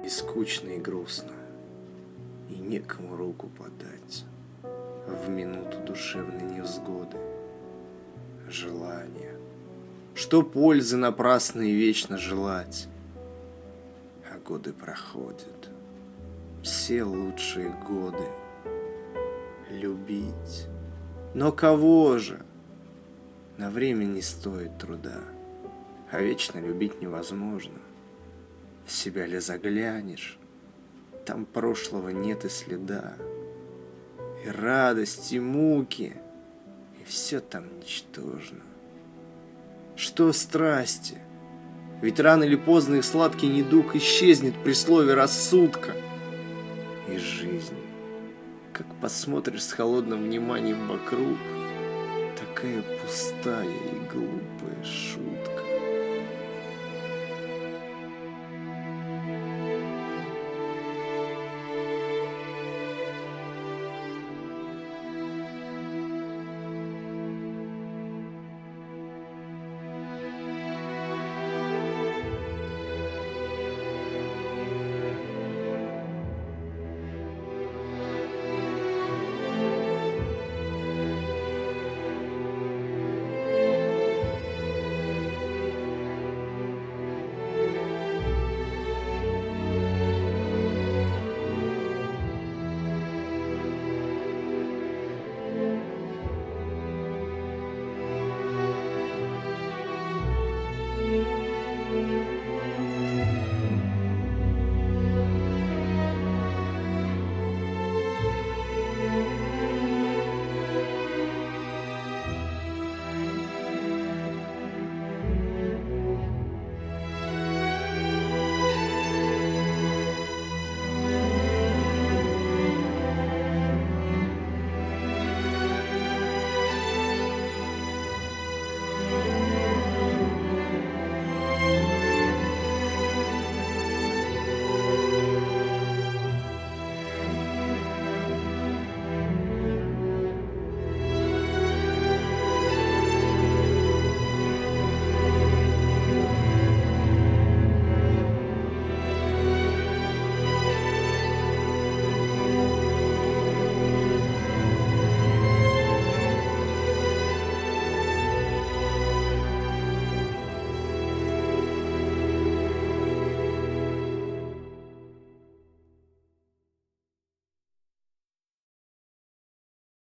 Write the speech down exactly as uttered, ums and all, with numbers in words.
И скучно, и грустно, и некому руку подать в минуту душевной невзгоды. Желание, что пользы напрасно и вечно желать? А годы проходят, все лучшие годы. Любить, но кого же? На время не стоит труда, а вечно любить невозможно. В себя ли заглянешь, там прошлого нет и следа. И радость, и муки, и все там ничтожно. Что страсти? Ведь рано или поздно их сладкий недуг исчезнет при слове рассудка. И жизнь, как посмотришь с холодным вниманием вокруг, такая пустая и глупая,